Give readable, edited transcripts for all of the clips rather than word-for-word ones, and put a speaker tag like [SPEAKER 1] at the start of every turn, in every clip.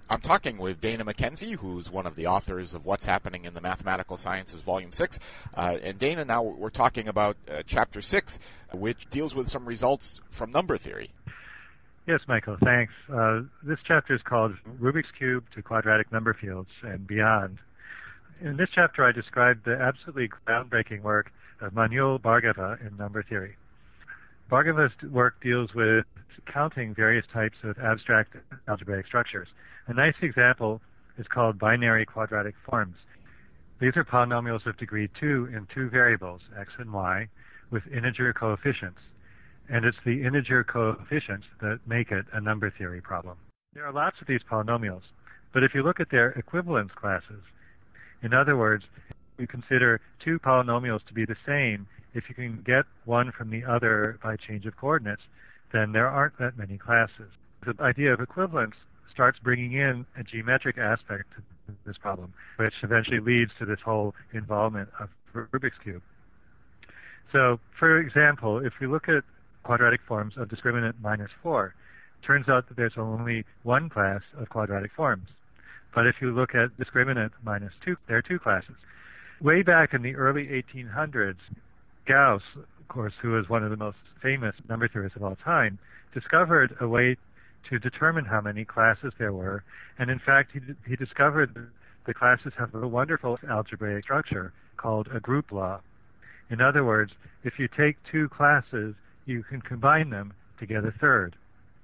[SPEAKER 1] I'm talking with Dana Mackenzie, who's one of the authors of What's Happening in the Mathematical Sciences, Volume 6. And Dana, now we're talking about Chapter 6, which deals with some results from number theory.
[SPEAKER 2] Yes, Michael, thanks. This chapter is called Rubik's Cube to Quadratic Number Fields and Beyond. In this chapter, I described the absolutely groundbreaking work of Manuel Bhargava in number theory. Bhargava's work deals with counting various types of abstract algebraic structures. A nice example is called binary quadratic forms. These are polynomials of degree 2 in two variables, x and y, with integer coefficients. And it's the integer coefficients that make it a number theory problem. There are lots of these polynomials, but if you look at their equivalence classes, in other words, you consider two polynomials to be the same if you can get one from the other by change of coordinates, then there aren't that many classes. The idea of equivalence starts bringing in a geometric aspect to this problem, which eventually leads to this whole involvement of Rubik's Cube. So, for example, if we look at quadratic forms of discriminant -4, it turns out that there's only one class of quadratic forms. But if you look at discriminant -2, there are two classes. Way back in the early 1800s, Gauss, of course, who was one of the most famous number theorists of all time, discovered a way to determine how many classes there were. And in fact, he discovered that the classes have a wonderful algebraic structure called a group law. In other words, if you take two classes, you can combine them to get a third.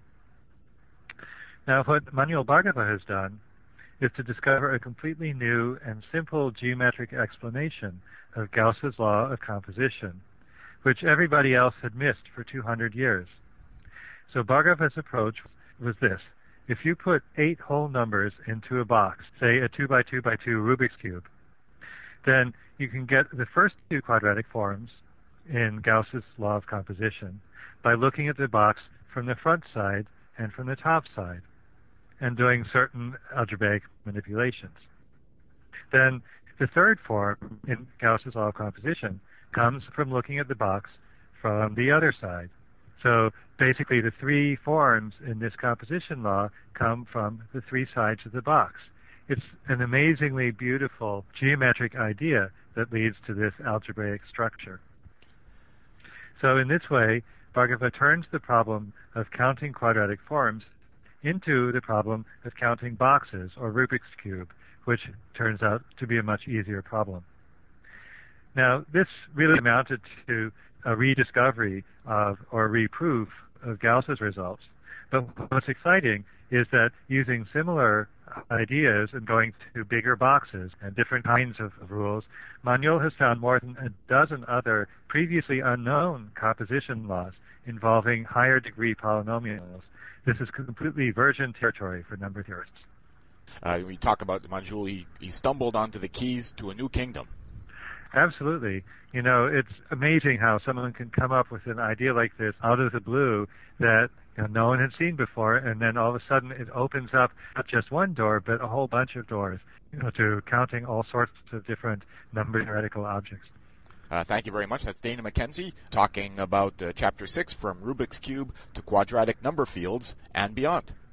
[SPEAKER 2] Now, what Manuel Bhargava has done is to discover a completely new and simple geometric explanation of Gauss's law of composition, which everybody else had missed for 200 years. So Bhargava's approach was this. If you put 8 whole numbers into a box, say a 2 by 2 by 2 Rubik's Cube, then you can get the first two quadratic forms in Gauss's law of composition by looking at the box from the front side and from the top side and doing certain algebraic manipulations. Then the third form in Gauss's law of composition comes from looking at the box from the other side. So basically the three forms in this composition law come from the three sides of the box. It's an amazingly beautiful geometric idea that leads to this algebraic structure. So in this way, Bhargava turns the problem of counting quadratic forms into the problem of counting boxes, or Rubik's Cube, which turns out to be a much easier problem. Now, this really amounted to a rediscovery of, or reproof of Gauss's results. But what's exciting is that using similar ideas and going to bigger boxes and different kinds of rules, Manuel has found more than a dozen other previously unknown composition laws involving higher degree polynomials. This is completely virgin territory for number theorists.
[SPEAKER 1] We talk about Manuel, he stumbled onto the keys to a new kingdom.
[SPEAKER 2] Absolutely. You know, it's amazing how someone can come up with an idea like this out of the blue that no one had seen before, and then all of a sudden it opens up not just one door, but a whole bunch of doors, to counting all sorts of different number theoretical objects.
[SPEAKER 1] Thank you very much. That's Dana Mackenzie talking about Chapter 6, From Rubik's Cube to Quadratic Number Fields and Beyond.